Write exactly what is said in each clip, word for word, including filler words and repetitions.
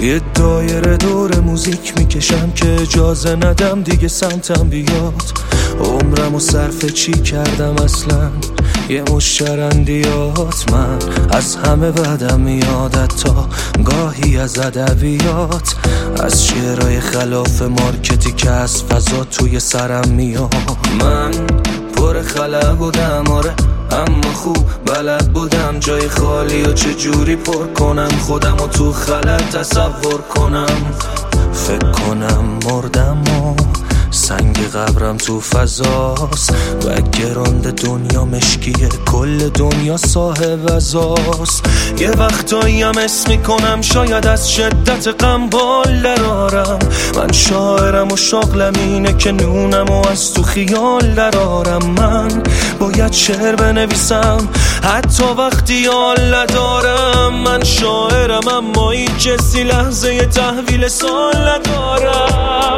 یه دایره دور موزیک میکشم که اجازه ندم دیگه سمتم بیاد. عمرم و صرف چی کردم اصلا، یه مش شرندیات. من از همه بدم میاد، تا گاهی از ادبیات، از شعرهای خلاف مارکتی که از فضا توی سرم میاد. من پر خلا بودم آره، اما خوب بلد بودم جای خالی و چجوری پر کنم خودم و تو خلا تصور کنم. فکر کنم مردم و سنگ قبرم تو فضاست، و گراند دنیا مشکیه، کل دنیا صاحب ازاست. یه وقتایی هم اسم میکنم شاید از شدت غم بال درارم. من شاعرم و شغلم اینه که نونم و از تو خیال درارم. من باید شعر بنویسم حتی وقتی حال ندارم. من شاعرم اما این کسی لحظه تحویل سال ندارم.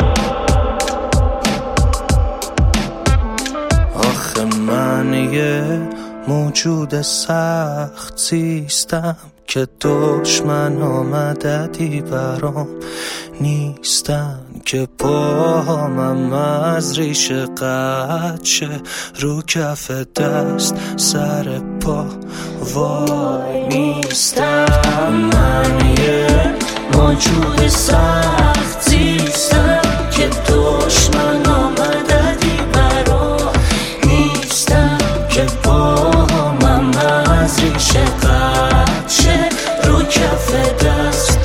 آخه من یه موجود سخت زیستم که دشمن آمددی برام نیستن، که پاهمم از ریشه قطع شه رو کف دست سر پا وای نیستم. من یه موجود سخت زیستم که دشمن آمددی برام نیستن، که پاهمم از ریشه قطع شه رو کف دست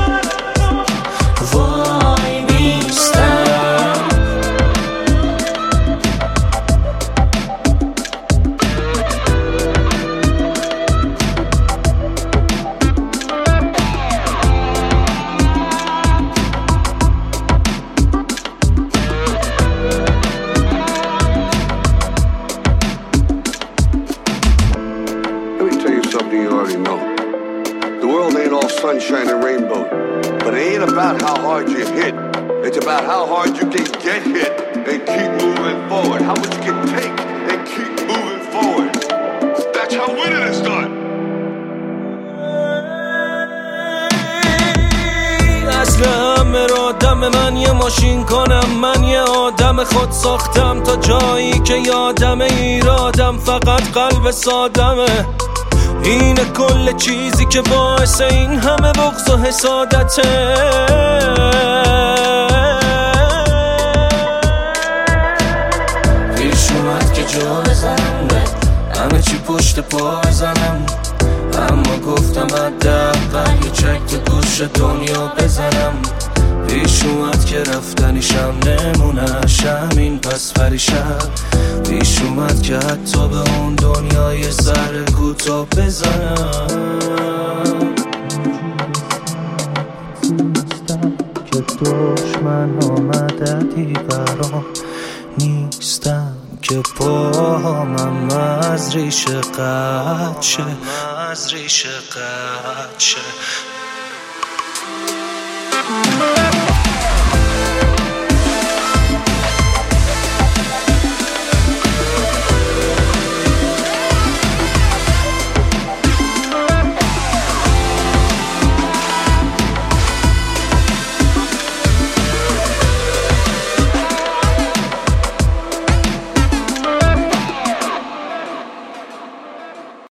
وای نیستم. Something you already know. The world ain't all sunshine and rainbow, but it ain't about how hard you hit. It's about how hard you can get hit and keep moving forward. How much you can take and keep moving forward. That's how winning is done. اصل همه را دم من یه ماشین کنم، من یه آدم خود ساختم تا جایی که یادم ایرادم فقط قلب سادمه. اینه کل چیزی که باعث این همه بغض و حسادته. پیش اومد که جا بزنم به همه چی پشت پا بزنم، اما گفتم حداقل یه چک تو گوش دنیا بزنم. پیش اومد که رفتنیشم نمونش همین پس فریشم. پیش اومد که حتی به اون دنیای سر کوتاه بزنم. که دشمن آمددی برام نیستم، که پاهمم از ریشه قطع شه از ریشه قطع شه.